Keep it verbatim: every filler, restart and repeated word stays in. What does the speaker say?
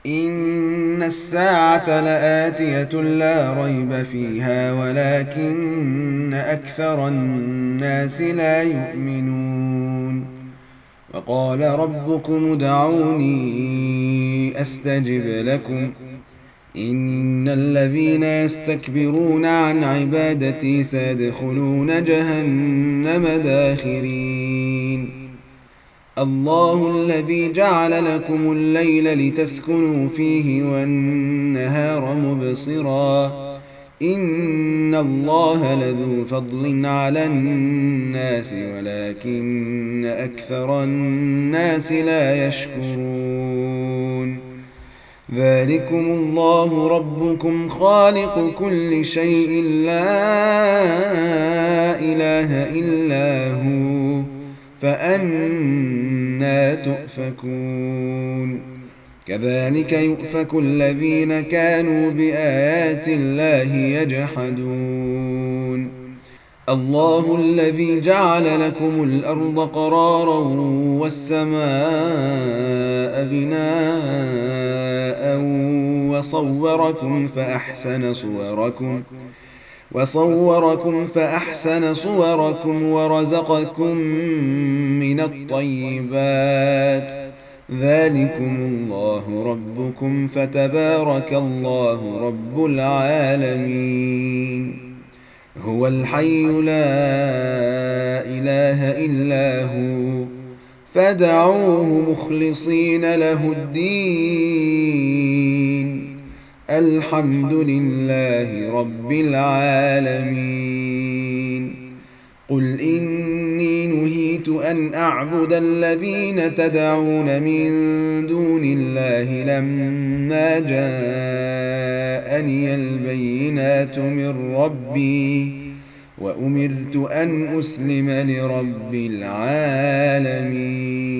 إن الساعة لآتية لا ريب فيها ولكن أكثر الناس لا يؤمنون. وقال ربكم ادعوني أستجب لكم إن الذين يستكبرون عن عبادتي سيدخلون جهنم داخرين. الله الذي جعل لكم الليل لتسكنوا فيه والنهار مبصرا إن الله لذو فضل على الناس ولكن أكثر الناس لا يشكرون. ذلكم الله ربكم خالق كل شيء لا إله إلا هو فأنى تؤفكون. كذلك يؤفك الذين كانوا بآيات الله يجحدون. الله الذي جعل لكم الأرض قرارا والسماء بناء وصوركم فأحسن صوركم وصوركم فأحسن صوركم ورزقكم من الطيبات. ذلكم الله ربكم فتبارك الله رب العالمين. هو الحي لا إله إلا هو فادعوه مخلصين له الدين الحمد لله رب العالمين. قل إني نهيت أن أعبد الذين تدعون من دون الله لما جاءني البينات من ربي وأمرت أن أسلم لرب العالمين.